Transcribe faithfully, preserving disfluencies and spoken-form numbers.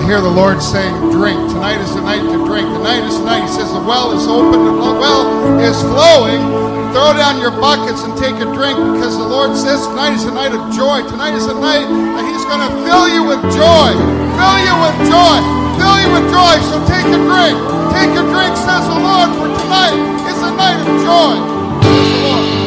hear the Lord saying, drink. Tonight is the night to drink. The night is the night. He says the well is open. The well is flowing. Throw down your buckets and take a drink, because the Lord says tonight is a night of joy. Tonight is a night that He's going to fill you with joy. Fill you with joy. Fill you with joy. So take a drink. Take a drink, says the Lord, for tonight is a night of joy. Praise the Lord.